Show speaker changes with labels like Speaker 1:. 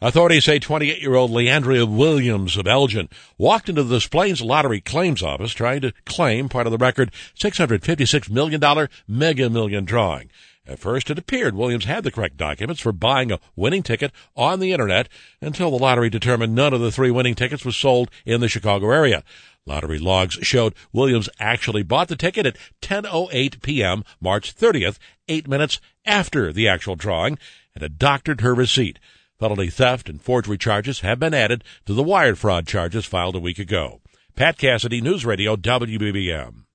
Speaker 1: Authorities say 28-year-old Leandria Williams of Elgin walked into the Des Plaines Lottery Claims Office trying to claim part of the record $656 million Mega Million drawing. At first, it appeared Williams had the correct documents for buying a winning ticket on the Internet until the lottery determined none of the 3 winning tickets was sold in the Chicago area. Lottery logs showed Williams actually bought the ticket at 10:08 p.m. March 30th, 8 minutes after the actual drawing, and had doctored her receipt. Felony theft and forgery charges have been added to the wire fraud charges filed a week ago. Pat Cassidy, News Radio WBBM.